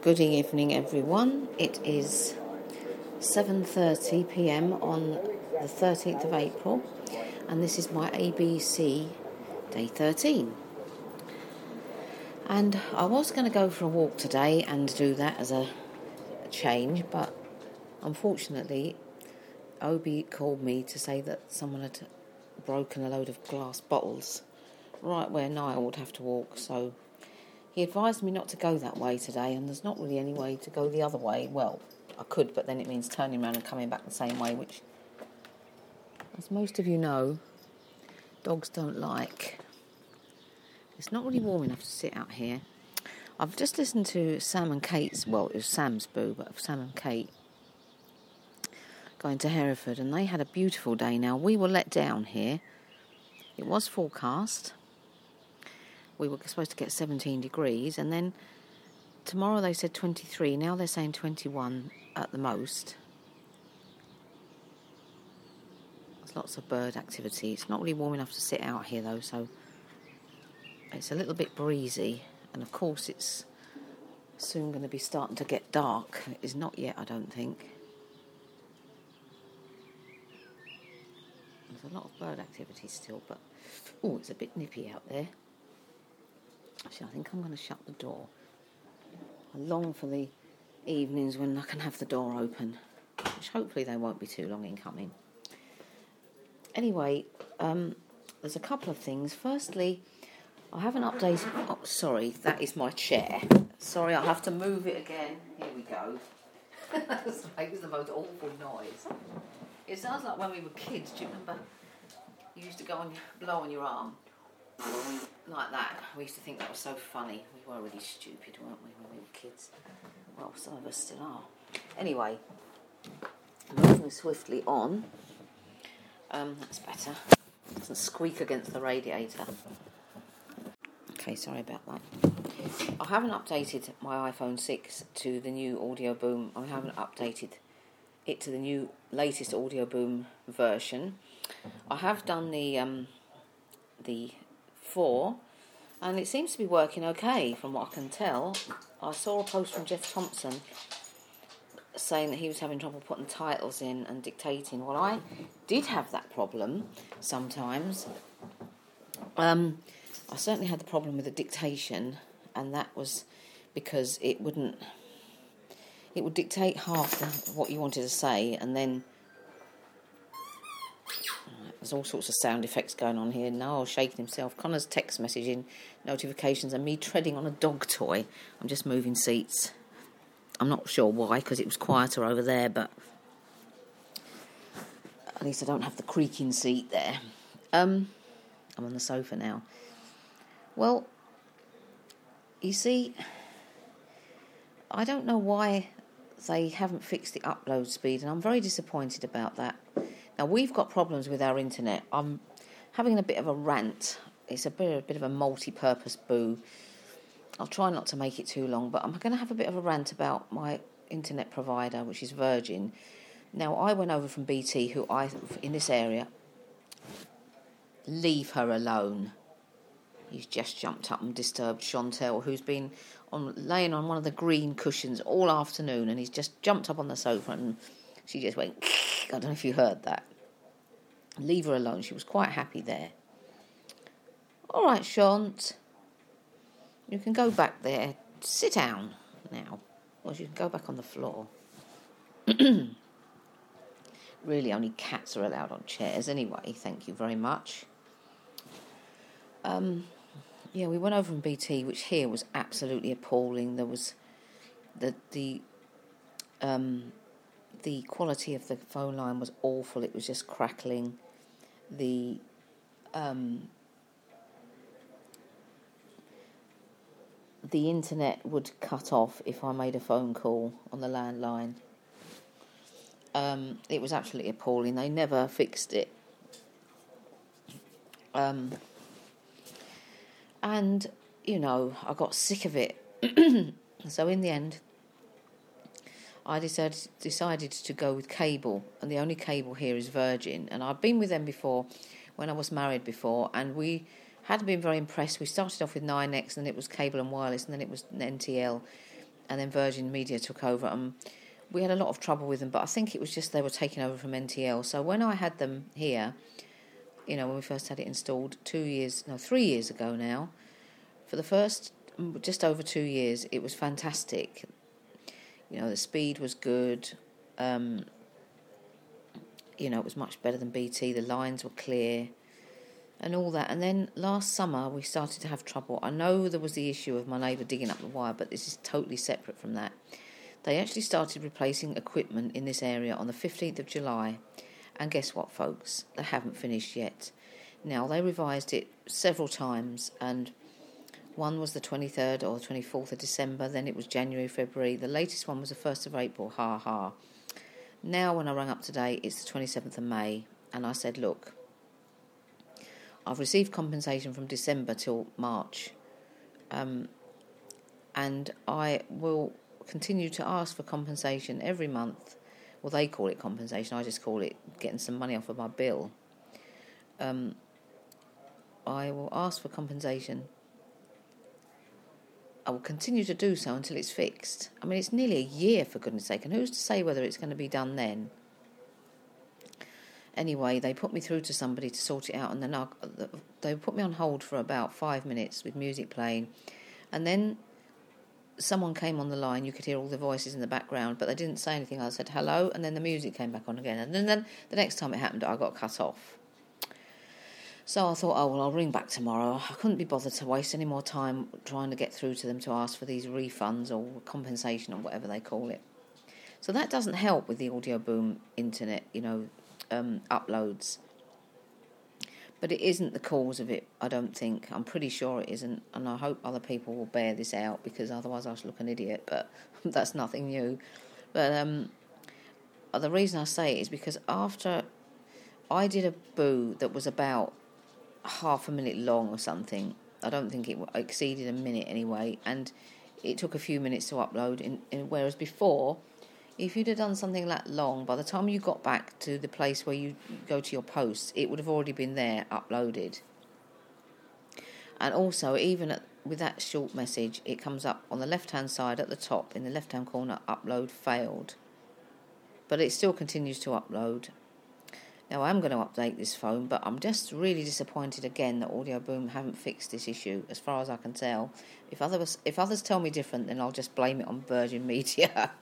Good evening, everyone. It is 7:30 p.m. on the 13th of April, and this is my ABC day 13. And I was going to go for a walk today and do that as a change, but unfortunately, Obi called me to say that someone had broken a load of glass bottles right where Niall would have to walk, so he advised me not to go that way today, and there's not really any way to go the other way. Well, I could, but then it means turning around and coming back the same way, which, as most of you know, dogs don't like. It's not really warm enough to sit out here. I've just listened to Sam and Kate's, well, it was Sam's boo, but Sam and Kate going to Hereford, and they had a beautiful day. Now, we were let down here. It was forecast. We were supposed to get 17 degrees, and then tomorrow they said 23. Now they're saying 21 at the most. There's lots of bird activity. It's not really warm enough to sit out here, though, so it's a little bit breezy. And, of course, it's soon going to be starting to get dark. It is not yet, I don't think. There's a lot of bird activity still, but it's a bit nippy out there. Actually, I think I'm going to shut the door. I long for the evenings when I can have the door open, which hopefully they won't be too long in coming. Anyway, there's a couple of things. Firstly, I haven't updated... Oh, sorry, that is my chair. Sorry, I'll have to move it again. Here we go. This makes the most awful noise. It sounds like when we were kids. Do you remember? You used to go and blow on your arm. Like that. We used to think that was so funny. We were really stupid, weren't we, when we were kids? Well, some of us still are. Anyway, moving swiftly on. That's better. It doesn't squeak against the radiator. Okay, sorry about that. I haven't updated my iPhone 6 to the new Audio Boom. I haven't updated it to the new latest Audio Boom version. I have done the 4, and it seems to be working okay from what I can tell. I saw a post from Jeff Thompson saying that he was having trouble putting titles in and dictating. Well, I did have that problem sometimes. I certainly had the problem with the dictation, and that was because it would dictate half what you wanted to say, and then there's all sorts of sound effects going on here. Niall shaking himself, Connor's text messaging, notifications, and me treading on a dog toy. I'm just moving seats. I'm not sure why, because it was quieter over there, but at least I don't have the creaking seat there. I'm on the sofa now. Well, you see, I don't know why they haven't fixed the upload speed, and I'm very disappointed about that. Now, we've got problems with our internet. I'm having a bit of a rant. It's a bit of a multi-purpose boo. I'll try not to make it too long, but I'm going to have a bit of a rant about my internet provider, which is Virgin. Now, I went over from BT, in this area, leave her alone. He's just jumped up and disturbed Chantel, who's been laying on one of the green cushions all afternoon, and he's just jumped up on the sofa, and she just went... I don't know if you heard that. Leave her alone. She was quite happy there. All right, Shant. You can go back there. Sit down now. Or you can go back on the floor. Really, only cats are allowed on chairs anyway. Thank you very much. We went over from BT, which here was absolutely appalling. There was the quality of the phone line was awful. It was just crackling. The internet would cut off if I made a phone call on the landline. It was absolutely appalling. They never fixed it. And, I got sick of it. So in the end, I decided to go with cable, and the only cable here is Virgin. And I've been with them before, when I was married before, and we had been very impressed. We started off with 9X, and then it was cable and wireless, and then it was NTL. and then Virgin Media took over, and we had a lot of trouble with them, but I think it was just they were taking over from NTL. So when I had them here, when we first had it installed 3 years ago now, for the first just over 2 years, it was fantastic. The speed was good. It was much better than BT. The lines were clear and all that. And then last summer, we started to have trouble. I know there was the issue of my neighbour digging up the wire, but this is totally separate from that. They actually started replacing equipment in this area on the 15th of July. And guess what, folks? They haven't finished yet. Now, they revised it several times, and one was the 23rd or the 24th of December, then it was January, February. The latest one was the 1st of April, ha ha. Now, when I rang up today, it's the 27th of May, and I said, look, I've received compensation from December till March, and I will continue to ask for compensation every month. Well, they call it compensation, I just call it getting some money off of my bill. I will ask for compensation. I will continue to do so until it's fixed. I mean, it's nearly a year, for goodness sake, and who's to say whether it's going to be done then? Anyway, they put me through to somebody to sort it out, and then they put me on hold for about 5 minutes with music playing, and then someone came on the line. You could hear all the voices in the background, but they didn't say anything. I said hello, and then the music came back on again, and then the next time it happened, I got cut off. So I thought, I'll ring back tomorrow. I couldn't be bothered to waste any more time trying to get through to them to ask for these refunds or compensation or whatever they call it. So that doesn't help with the Audio Boom internet, uploads. But it isn't the cause of it, I don't think. I'm pretty sure it isn't, and I hope other people will bear this out, because otherwise I should look an idiot, but that's nothing new. But the reason I say it is because after I did a boo that was about half a minute long or something, I don't think it exceeded a minute anyway, and it took a few minutes to upload, whereas before, if you'd have done something that long, by the time you got back to the place where you go to your posts, it would have already been there, uploaded. And also, even with that short message, it comes up on the left-hand side at the top, in the left-hand corner, upload failed. But it still continues to upload. Now, I'm going to update this phone, but I'm just really disappointed again that Audio Boom haven't fixed this issue, as far as I can tell. If others tell me different, then I'll just blame it on Virgin Media.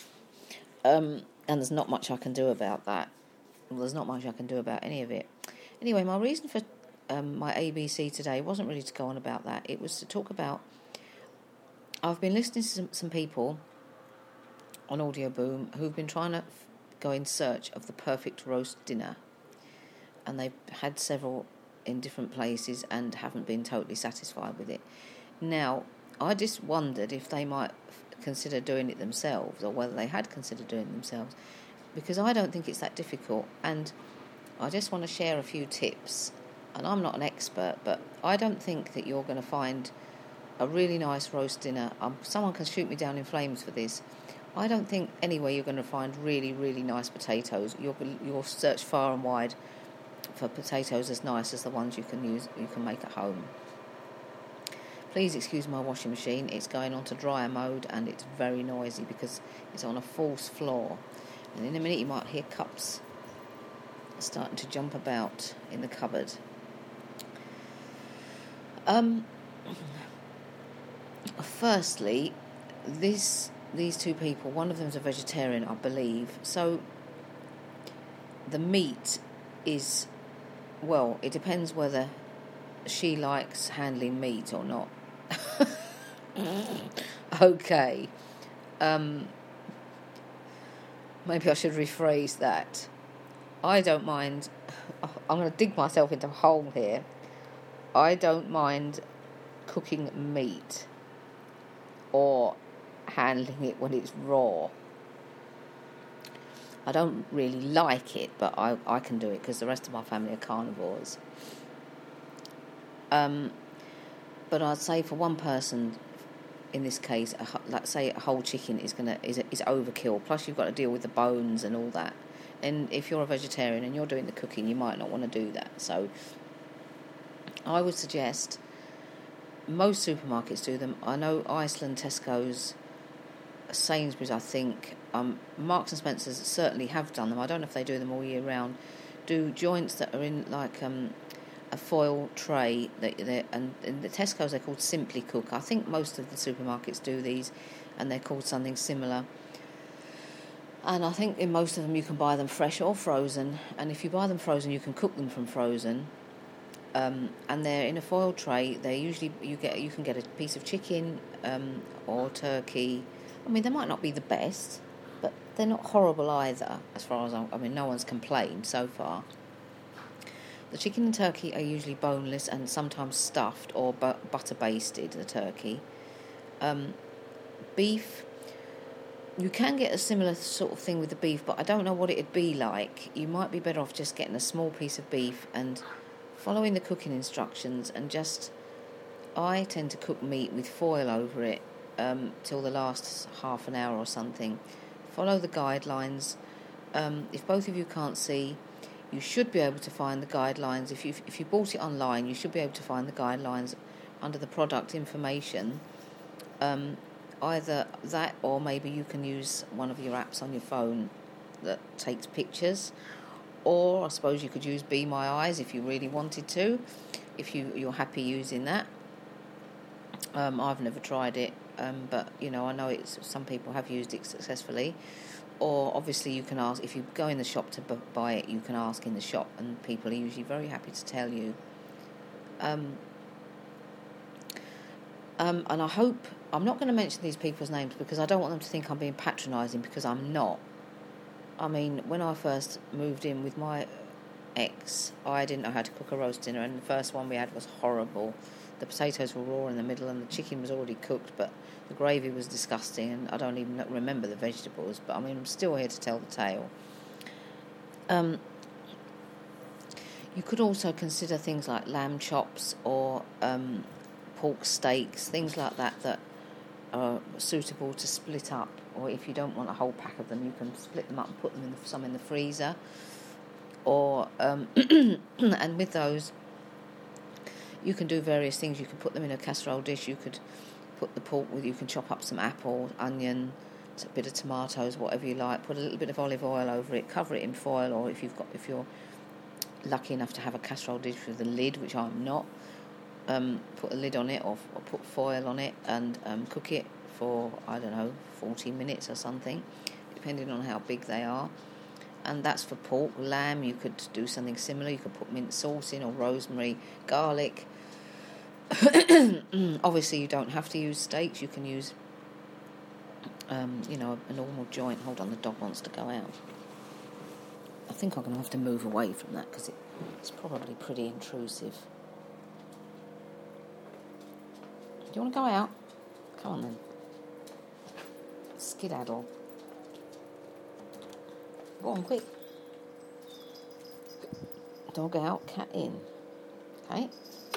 And there's not much I can do about that. Well, there's not much I can do about any of it. Anyway, my reason for my ABC today wasn't really to go on about that. It was to talk about... I've been listening to some people on Audio Boom who've been trying to go in search of the perfect roast dinner. And they've had several in different places and haven't been totally satisfied with it. Now, I just wondered if they might consider doing it themselves, or whether they had considered doing it themselves, because I don't think it's that difficult, and I just want to share a few tips. And I'm not an expert, but I don't think that you're going to find a really nice roast dinner. Someone can shoot me down in flames for this. I don't think anywhere you're going to find really, really nice potatoes. You'll search far and wide for potatoes as nice as the ones you can make at home. Please excuse my washing machine. It's going on to dryer mode, and it's very noisy because it's on a false floor. And in a minute you might hear cups starting to jump about in the cupboard. Firstly, these two people, one of them's a vegetarian, I believe, so the meat is, well, it depends whether she likes handling meat or not. Okay. Maybe I should rephrase that. I don't mind... I'm going to dig myself into a hole here. I don't mind cooking meat or handling it when it's raw. I don't really like it, but I can do it because the rest of my family are carnivores. But I'd say for one person, in this case, let's say a whole chicken is overkill. Plus, you've got to deal with the bones and all that. And if you're a vegetarian and you're doing the cooking, you might not want to do that. So, I would suggest most supermarkets do them. I know Iceland, Tesco's, Sainsbury's, I think, Marks and Spencer's certainly have done them. I don't know if they do them all year round. Do joints that are in like a foil tray, and in the Tesco's they're called Simply Cook. I think most of the supermarkets do these, and they're called something similar. And I think in most of them you can buy them fresh or frozen. And if you buy them frozen, you can cook them from frozen. And they're in a foil tray. They usually you can get a piece of chicken or turkey. I mean, they might not be the best, but they're not horrible either. As far as I mean, no one's complained so far. The chicken and turkey are usually boneless and sometimes stuffed or butter basted. The turkey, beef. You can get a similar sort of thing with the beef, but I don't know what it'd be like. You might be better off just getting a small piece of beef and following the cooking instructions, and just, I tend to cook meat with foil over it till the last half an hour or something. Follow the guidelines. If both of you can't see, you should be able to find the guidelines. If you bought it online, you should be able to find the guidelines under the product information. Either that, or maybe you can use one of your apps on your phone that takes pictures, or I suppose you could use Be My Eyes if you really wanted to, if you're happy using that. I've never tried it, but I know some people have used it successfully. Or obviously you can ask, if you go in the shop to buy it, you can ask in the shop, and people are usually very happy to tell you. And I hope, I'm not going to mention these people's names because I don't want them to think I'm being patronising, because I'm not. I mean, when I first moved in with my ex, I didn't know how to cook a roast dinner, and the first one we had was horrible. The potatoes were raw in the middle and the chicken was already cooked, but the gravy was disgusting, and I don't even remember the vegetables, but I mean, I'm still here to tell the tale. You could also consider things like lamb chops or pork steaks, things like that are suitable to split up, or if you don't want a whole pack of them, you can split them up and put them some in the freezer. Or and with those, you can do various things. You can put them in a casserole dish. You could put the pork with. You can chop up some apple, onion, a bit of tomatoes, whatever you like. Put a little bit of olive oil over it. Cover it in foil, or if you're lucky enough to have a casserole dish with a lid, which I'm not, put a lid on it, or put foil on it, and cook it for 40 minutes or something, depending on how big they are. And that's for pork. Lamb, you could do something similar. You could put mint sauce in, or rosemary, garlic. Obviously, you don't have to use steaks. You can use, a normal joint. Hold on, the dog wants to go out. I think I'm going to have to move away from that because it's probably pretty intrusive. Do you want to go out? Come on then. Skedaddle. Go on, quick. Dog out, cat in. Okay.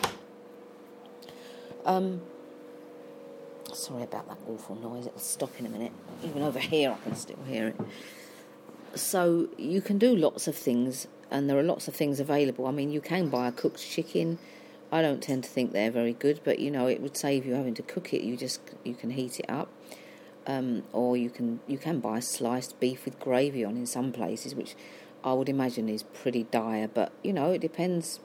Sorry about that awful noise. It'll stop in a minute. Even over here, I can still hear it. So you can do lots of things, and there are lots of things available. I mean, you can buy a cooked chicken. I don't tend to think they're very good, but it would save you having to cook it. You can heat it up. Or you can buy sliced beef with gravy on in some places, which I would imagine is pretty dire, but it depends.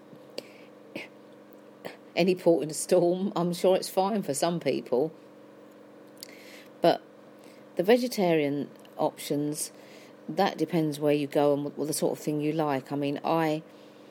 Any port in a storm, I'm sure it's fine for some people. But the vegetarian options, that depends where you go and what the sort of thing you like. I mean, I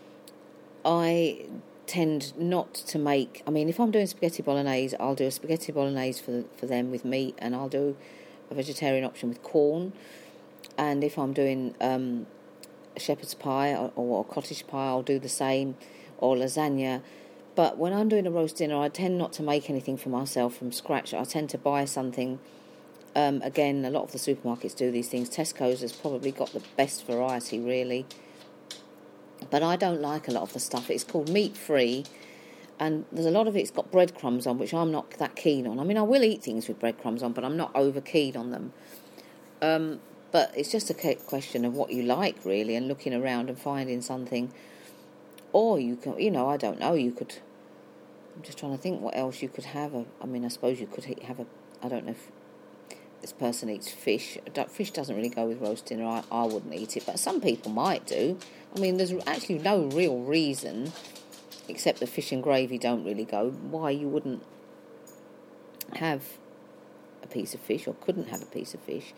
tend not to make. I mean, if I'm doing spaghetti bolognese, I'll do a spaghetti bolognese for them with meat, and I'll do a vegetarian option with corn. And if I'm doing shepherd's pie or cottage pie, I'll do the same, or lasagna. But when I'm doing a roast dinner, I tend not to make anything for myself from scratch. I tend to buy something. Again, a lot of the supermarkets do these things. Tesco's has probably got the best variety, really. But I don't like a lot of the stuff. It's called meat-free, and there's a lot of it's got breadcrumbs on, which I'm not that keen on. I mean, I will eat things with breadcrumbs on, but I'm not over keen on them. But it's just a question of what you like, really, and looking around and finding something. Or you can, I don't know, you could... I'm just trying to think what else you could have. I suppose you could have I don't know if this person eats fish. Fish doesn't really go with roast dinner. I wouldn't eat it, but some people might do. I mean, there's actually no real reason, except that fish and gravy don't really go, why you wouldn't have a piece of fish or couldn't have a piece of fish.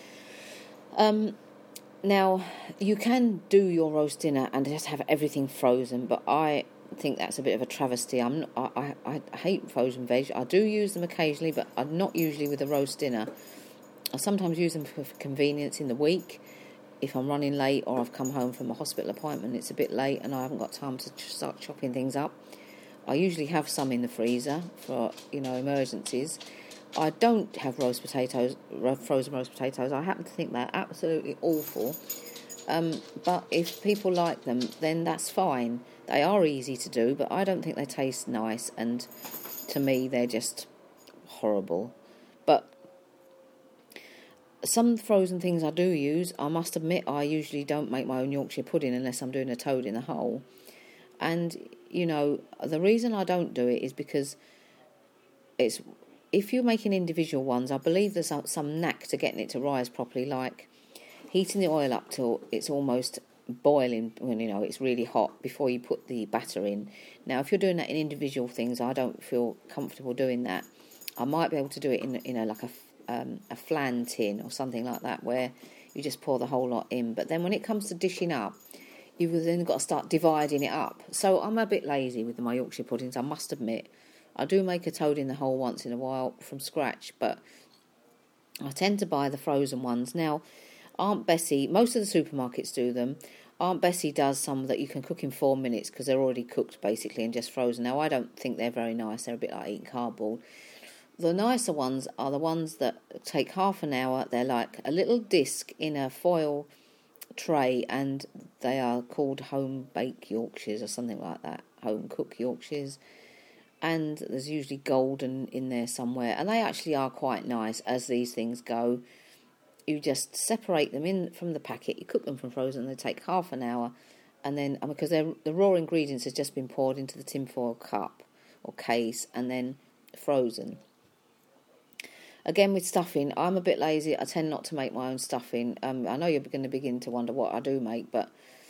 Now, you can do your roast dinner and just have everything frozen, but I think that's a bit of a travesty. I hate frozen veg. I do use them occasionally, but I'm not usually with a roast dinner. I sometimes use them for convenience in the week. If I'm running late or I've come home from a hospital appointment, it's a bit late and I haven't got time to start chopping things up. I usually have some in the freezer for, emergencies. I don't have frozen roast potatoes. I happen to think they're absolutely awful. But if people like them, then that's fine. They are easy to do, but I don't think they taste nice. And to me, they're just horrible. But some frozen things I do use, I must admit, I usually don't make my own Yorkshire pudding unless I'm doing a toad in the hole. And, the reason I don't do it is because if you're making individual ones, I believe there's some knack to getting it to rise properly, like heating the oil up till it's almost boiling when, it's really hot before you put the batter in. Now, if you're doing that in individual things, I don't feel comfortable doing that. I might be able to do it in like a flan tin or something like that, where you just pour the whole lot in. But then when it comes to dishing up, you've then got to start dividing it up. So I'm a bit lazy with my Yorkshire puddings, I must admit. I do make a toad in the hole once in a while from scratch, but I tend to buy the frozen ones. Now, Aunt Bessie, most of the supermarkets do them. Aunt Bessie does some that you can cook in 4 minutes because they're already cooked basically and just frozen. Now, I don't think they're very nice. They're a bit like eating cardboard. The nicer ones are the ones that take half an hour. They're like a little disc in a foil tray, and they are called home bake Yorkshires or something like that, home cook Yorkshires. And there's usually golden in there somewhere, and they actually are quite nice as these things go. You just separate them in from the packet, you cook them from frozen, they take half an hour, and then, because the raw ingredients have just been poured into the tinfoil cup or case and then frozen. Again, with stuffing, I'm a bit lazy. I tend not to make my own stuffing. I know you're going to begin to wonder what I do make, but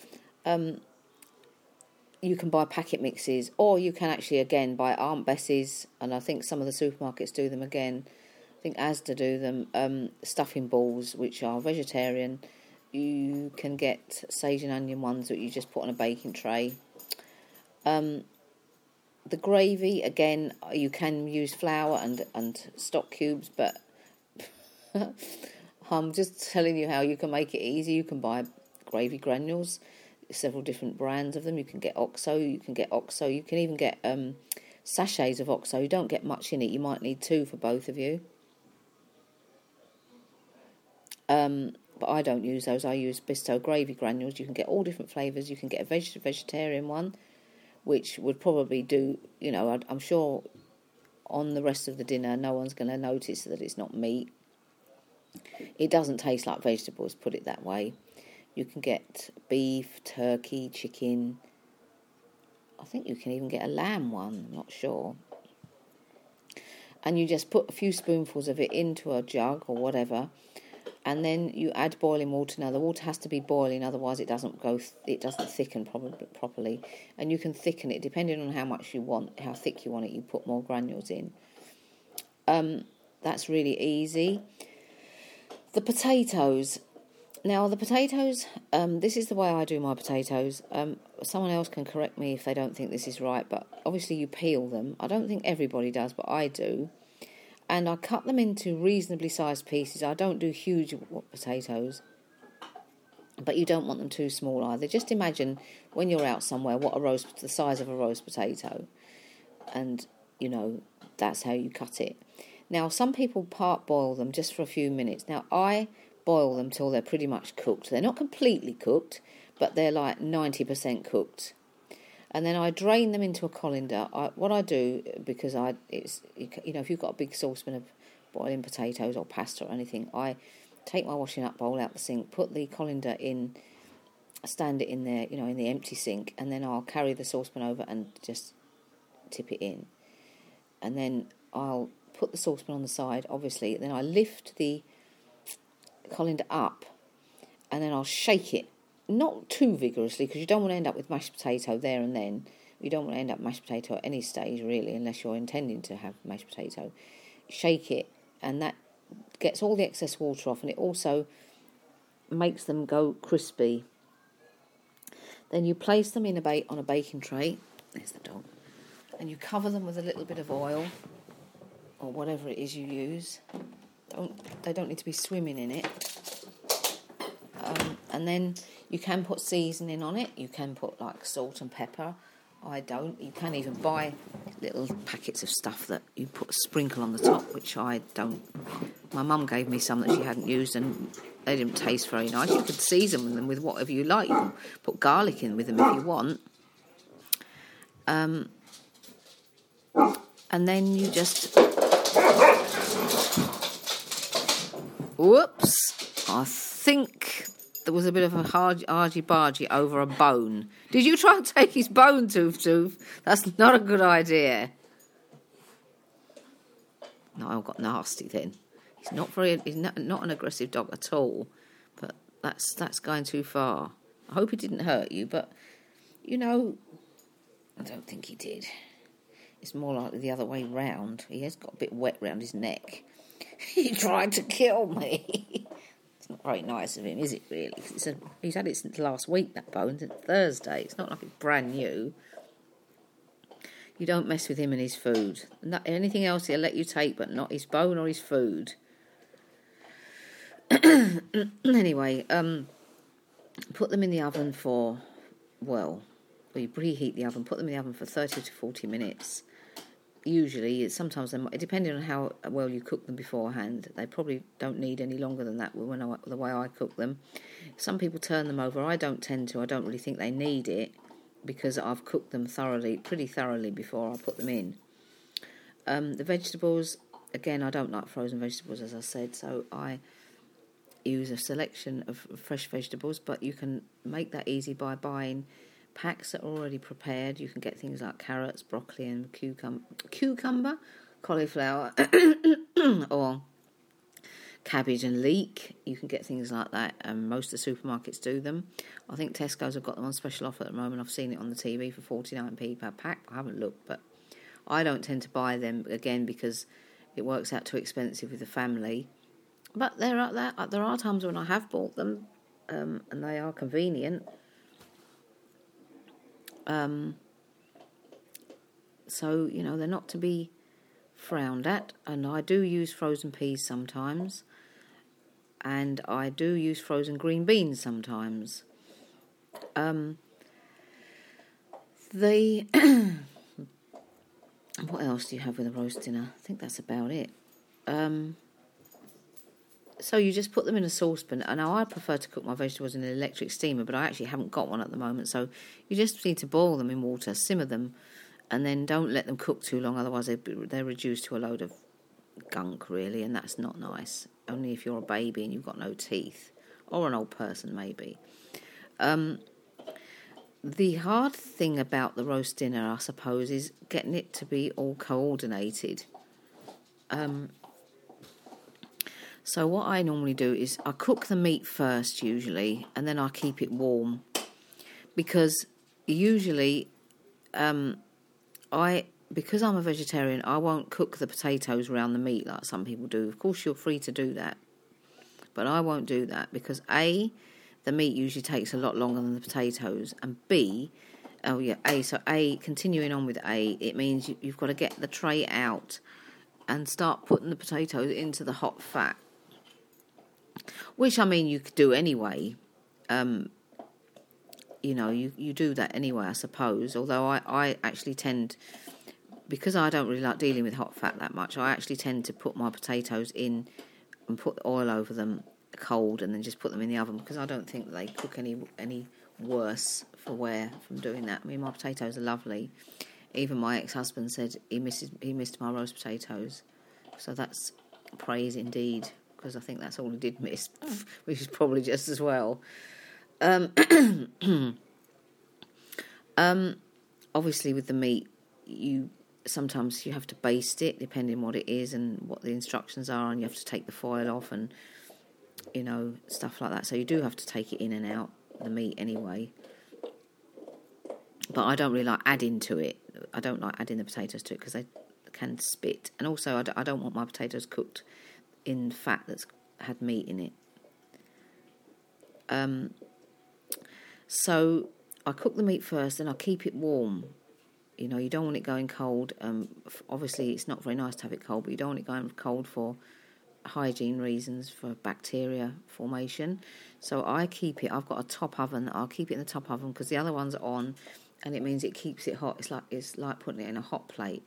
you can buy packet mixes, or you can actually, again, buy Aunt Bessie's, and I think some of the supermarkets do them again. I think Asda do them, stuffing balls, which are vegetarian. You can get sage and onion ones that you just put on a baking tray. The gravy, again, you can use flour and stock cubes, but I'm just telling you how you can make it easy. You can buy gravy granules, several different brands of them. You can get OXO, you can even get sachets of OXO. You don't get much in it. You might need 2 for both of you. But I don't use those. I use Bisto gravy granules. You can get all different flavours. You can get a vegetarian one, which would probably do, I'm sure on the rest of the dinner no one's going to notice that it's not meat. It doesn't taste like vegetables, put it that way. You can get beef, turkey, chicken. I think you can even get a lamb one, I'm not sure. And you just put a few spoonfuls of it into a jug or whatever, and then you add boiling water. Now the water has to be boiling, otherwise it doesn't thicken properly. And you can thicken it depending on how much you want, how thick you want it. You put more granules in. That's really easy. The potatoes. Now the potatoes. This is the way I do my potatoes. Someone else can correct me if they don't think this is right, but obviously you peel them. I don't think everybody does, but I do. And I cut them into reasonably sized pieces. I don't do huge potatoes, but you don't want them too small either. Just imagine when you're out somewhere the size of a roast potato, and that's how you cut it. Now some people boil them just for a few minutes. Now I boil them till they're pretty much cooked. They're not completely cooked, but they're like 90% cooked. And then I drain them into a colander. What I do, because if you've got a big saucepan of boiling potatoes or pasta or anything, I take my washing up bowl out the sink, put the colander in, stand it in there, in the empty sink, and then I'll carry the saucepan over and just tip it in. And then I'll put the saucepan on the side, obviously. Then I lift the colander up, and then I'll shake it. Not too vigorously, because you don't want to end up with mashed potato there and then. You don't want to end up mashed potato at any stage, really, unless you're intending to have mashed potato. Shake it, and that gets all the excess water off, and it also makes them go crispy. Then you place them in on a baking tray. There's the dog. And you cover them with a little bit of oil, or whatever it is you use. They don't need to be swimming in it. And then you can put seasoning on it. You can put like salt and pepper. I don't. You can even buy little packets of stuff that you put a sprinkle on the top, which I don't. My mum gave me some that she hadn't used, and they didn't taste very nice. You could season them with whatever you like. You can put garlic in with them if you want. And then you just... Whoops! I think there was a bit of a argy-bargy over a bone. Did you try and take his bone, Toof? That's not a good idea. No, I got nasty then. He's not an aggressive dog at all, but that's going too far. I hope he didn't hurt you, but I don't think he did. It's more like the other way round. He has got a bit wet round his neck. He tried to kill me. It's not very nice of him, is it, really? He's had it since last week, that bone, since Thursday. It's not like it's brand new. You don't mess with him and his food. Anything else he'll let you take, but not his bone or his food. Anyway, put them in the oven you preheat the oven, put them in the oven for 30 to 40 minutes. Usually, sometimes, depending on how well you cook them beforehand, they probably don't need any longer than that the way I cook them. Some people turn them over. I don't tend to. I don't really think they need it because I've cooked them pretty thoroughly before I put them in. The vegetables, again, I don't like frozen vegetables, as I said, so I use a selection of fresh vegetables, but you can make that easy by buying packs that are already prepared. You can get things like carrots, broccoli and cucumber, cauliflower or cabbage and leek. You can get things like that, and most of the supermarkets do them. I think Tesco's have got them on special offer at the moment. I've seen it on the TV for 49p per pack. I haven't looked, but I don't tend to buy them, again, because it works out too expensive with the family. But there are times when I have bought them, and they are convenient. So, they're not to be frowned at. And I do use frozen peas sometimes. And I do use frozen green beans sometimes. What else do you have with a roast dinner? I think that's about it. So you just put them in a saucepan. And now I prefer to cook my vegetables in an electric steamer, but I actually haven't got one at the moment. So you just need to boil them in water, simmer them, and then don't let them cook too long. Otherwise they're reduced to a load of gunk, really, and that's not nice. Only if you're a baby and you've got no teeth, or an old person maybe. The hard thing about the roast dinner, I suppose, is getting it to be all coordinated. So what I normally do is I cook the meat first, usually, and then I keep it warm. Because usually, because I'm a vegetarian, I won't cook the potatoes around the meat like some people do. Of course, you're free to do that. But I won't do that because A, the meat usually takes a lot longer than the potatoes, and B, continuing on with A, it means you've got to get the tray out and start putting the potatoes into the hot fat. Which, you could do anyway. You do that anyway, I suppose. Although I actually tend, because I don't really like dealing with hot fat that much, I actually tend to put my potatoes in and put the oil over them cold and then just put them in the oven, because I don't think they cook any worse from doing that. My potatoes are lovely. Even my ex-husband said he missed my roast potatoes. So that's praise indeed, because I think that's all he did miss, which is probably just as well. Obviously with the meat, you sometimes you have to baste it depending what it is and what the instructions are, and you have to take the foil off and, stuff like that. So you do have to take it in and out, the meat anyway. But I don't really like adding to it. I don't like adding the potatoes to it because they can spit. And also I don't want my potatoes cooked in fat that's had meat in it. So I cook the meat first and I keep it warm. You don't want it going cold. Obviously, it's not very nice to have it cold, but you don't want it going cold for hygiene reasons, for bacteria formation. So I keep it. I've got a top oven. I'll keep it in the top oven because the other one's on, and it means it keeps it hot. It's like putting it in a hot plate.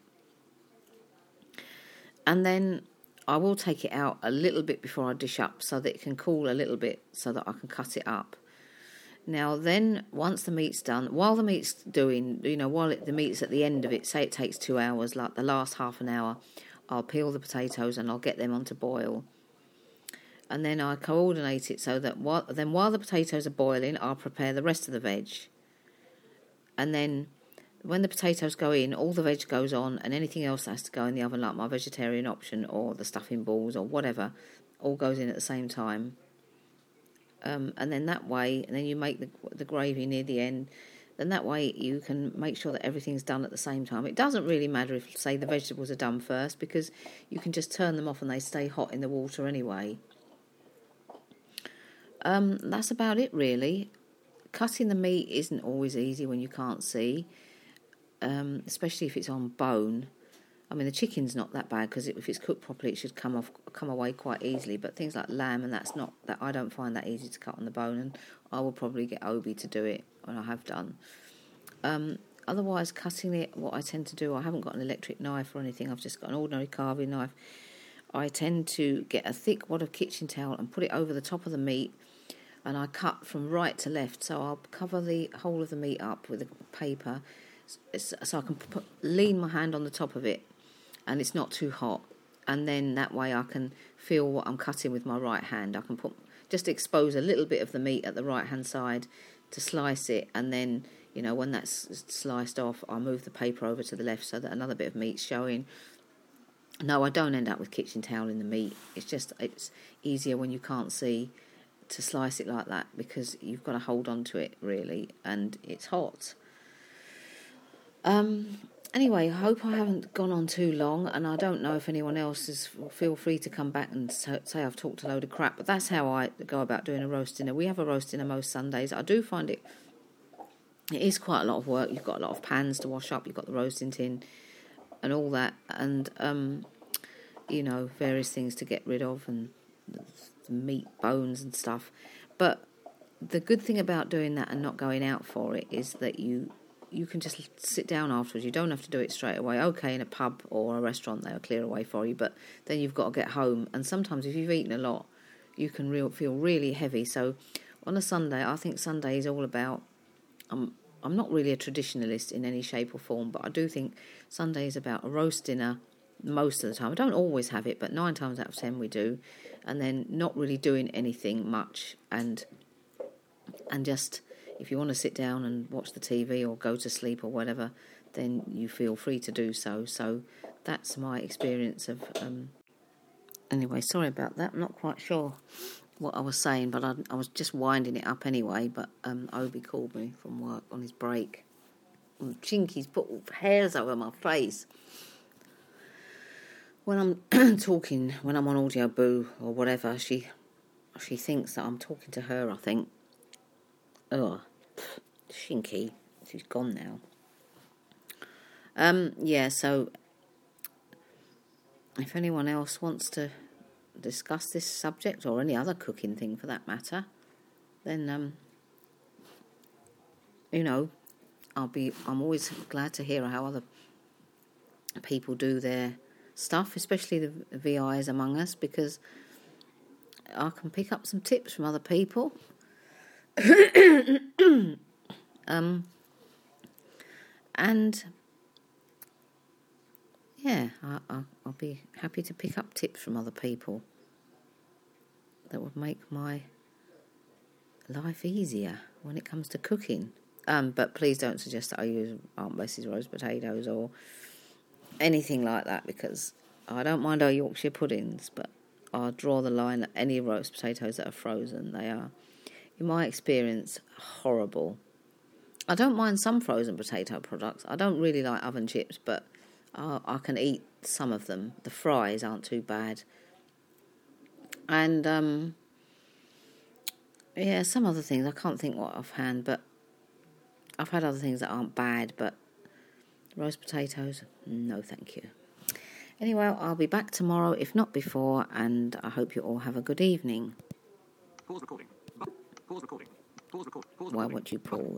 And then I will take it out a little bit before I dish up so that it can cool a little bit so that I can cut it up. Now then, once the meat's done, while the meat's doing, the meat's at the end of it, say it takes 2 hours, like the last half an hour, I'll peel the potatoes and I'll get them on to boil. And then I coordinate it so that while the potatoes are boiling, I'll prepare the rest of the veg. And then when the potatoes go in, all the veg goes on, and anything else that has to go in the oven, like my vegetarian option or the stuffing balls or whatever, all goes in at the same time. And then that way, and then you make the gravy near the end, then that way you can make sure that everything's done at the same time. It doesn't really matter if, say, the vegetables are done first, because you can just turn them off and they stay hot in the water anyway. That's about it, really. Cutting the meat isn't always easy when you can't see, especially if it's on bone. I mean, the chicken's not that bad because if it's cooked properly, it should come away quite easily. But things like lamb, and that I don't find that easy to cut on the bone, and I will probably get Obi to do it when I have done. Otherwise, cutting it, what I tend to do, I haven't got an electric knife or anything. I've just got an ordinary carving knife. I tend to get a thick wad of kitchen towel and put it over the top of the meat, and I cut from right to left. So I'll cover the whole of the meat up with a paper, so I can lean my hand on the top of it, and it's not too hot, and then that way I can feel what I'm cutting with my right hand. I can just expose a little bit of the meat at the right hand side to slice it, and then when that's sliced off, I'll move the paper over to the left so that another bit of meat's showing. No, I don't end up with kitchen towel in the meat. It's easier when you can't see to slice it like that, because you've got to hold on to it really, and it's hot. Anyway, I hope I haven't gone on too long, and I don't know if anyone else is. Feel free to come back and say I've talked a load of crap, but that's how I go about doing a roast dinner. We have a roast dinner most Sundays. I do find it is quite a lot of work. You've got a lot of pans to wash up, you've got the roasting tin and all that, and various things to get rid of, and the meat bones and stuff. But the good thing about doing that and not going out for it is that you can just sit down afterwards. You don't have to do it straight away. Okay, in a pub or a restaurant, they'll clear away for you, but then you've got to get home. And sometimes if you've eaten a lot, you can feel really heavy. So on a Sunday, I think Sunday is all about... I'm not really a traditionalist in any shape or form, but I do think Sunday is about a roast dinner most of the time. I don't always have it, but 9 times out of 10 we do. And then not really doing anything much, and just... if you want to sit down and watch the TV or go to sleep or whatever, then you feel free to do so. So that's my experience of... Anyway, sorry about that. I'm not quite sure what I was saying, but I was just winding it up anyway. But Obi called me from work on his break. Chinky's put hairs over my face. When I'm talking, when I'm on Audio Boo or whatever, she thinks that I'm talking to her, I think. Oh, Shinky. She's gone now. So if anyone else wants to discuss this subject or any other cooking thing for that matter, then I'm always glad to hear how other people do their stuff, especially the VIs among us, because I can pick up some tips from other people. And yeah, I'll be happy to pick up tips from other people that would make my life easier when it comes to cooking. But please don't suggest that I use Aunt Bessie's roast potatoes or anything like that, because I don't mind our Yorkshire puddings, but I'll draw the line at any roast potatoes that are frozen. They are, in my experience, horrible. I don't mind some frozen potato products. I don't really like oven chips, but I can eat some of them. The fries aren't too bad. And, yeah, some other things. I can't think what offhand, but I've had other things that aren't bad, but roast potatoes, no thank you. Anyway, I'll be back tomorrow, if not before, and I hope you all have a good evening. Pause recording. Pause recording. Pause record. Why won't you pause?